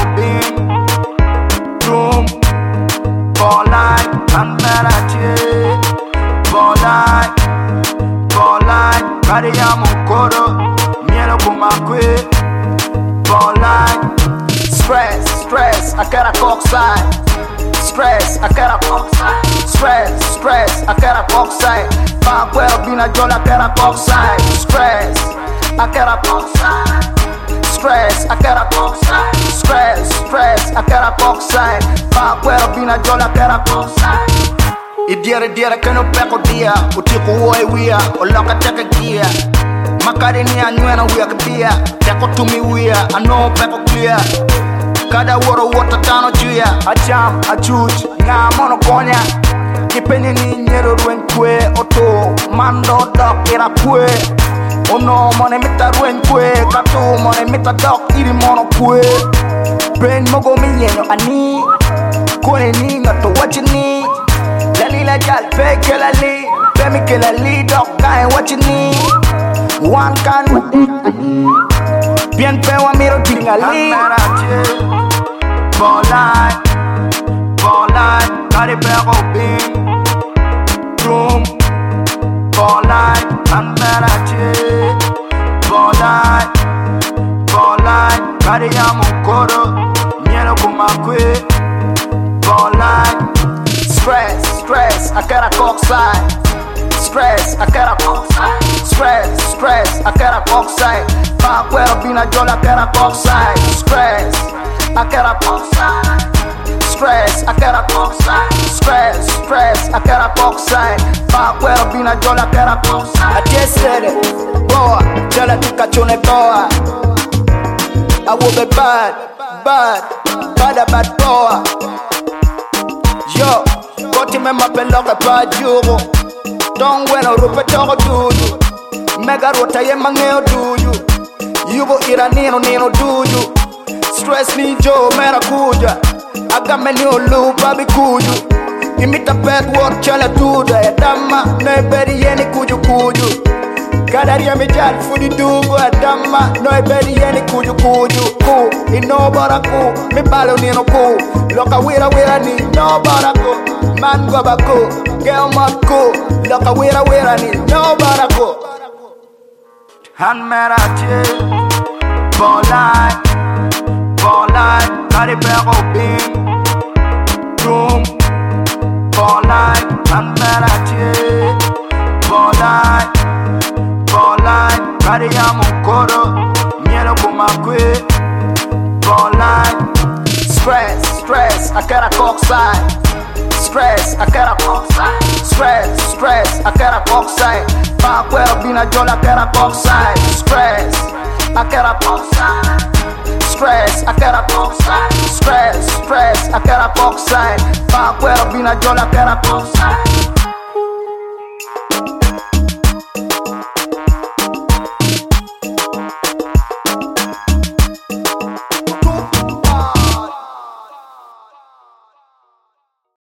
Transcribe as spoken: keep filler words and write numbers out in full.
bin Doom Bolai Anmerache Bolai Bolai Kariya Mukoro Mielo Kumakwe Bolai Stress, stress, I got a cockside Stress, I got a cockside Stress, stress, I got a cockside Fuck well, been a jola, I got a cockside Stress, I got a cockside Stress, I got a cockside Stress, stress, I got a cockside Fuck well, been a jola, I got a cockside Idiara diara kano peko dia Utiku uwe wia, oloka teka gia Makari ni anywena wia kabia Teko tumi wia, ano peko clear Kada woro wata tano juya Acham, achuj, nga mono konya Kipeni ni nyero ruen kwe Oto, mando dok ira kwe Ono mone mita ruen kwe Kato mone mita dok iri mono kwe Brain mogo miyenyo ani Kone ni ngato wachi ni Lali la jal pe kelali Pemi kelali dok kain wachi ni One can Bien pe wa miro tingali Bolai, Bolai, Kari Pego Bin Doom Bolai, Anmerache Bolai, Bolai, Kari Yamukoro Mielo Kumakwe Bolai Stress, stress, I got a cockside Stress, I got a cockside Stress, stress, I got a cockside Fuck well, been a jola, I got a cockside Stress I got a cockside Stress, I got a cockside Stress, stress, I got a cockside Fuck well, been a jola, I got a cockside I just said it, boa, jola tika chone boa I will be bad, bad, bad a bad boa Yo, koti me mapeloke pa jugo Don't weno rupe toko dudu Mega rota ye mangeo duyu Yubo ira nino nino duyu Stress ni jo mera kuja Agame ni olu babi kuju Imita pet work chala tuda ya dama No eberi yeni kuju kuju Kadari ya mijari fudi dugu ya dama No eberi yeni kuju kuju Ku, ino bara ku Mi balo nino ku Loka wira wira ni no bara ku Man goba ku, girl mat ku Loka wira wira ni no bara ku Anmerache Bolai Bolai, Kari Pego Bin Doom Bolai, Anmerache Bolai Bolai, Kari Yamukoro Mielo Kumakwe Bolai Stress, stress, I got a cockside Stress, I got a cockside Stress, stress, I got a cockside Fuck well, been a jola, I got a cockside Stress, I got a cockside Stress, I got a cockside Stress, stress, I got a cockside Fuck well, been a jola, I got a cockside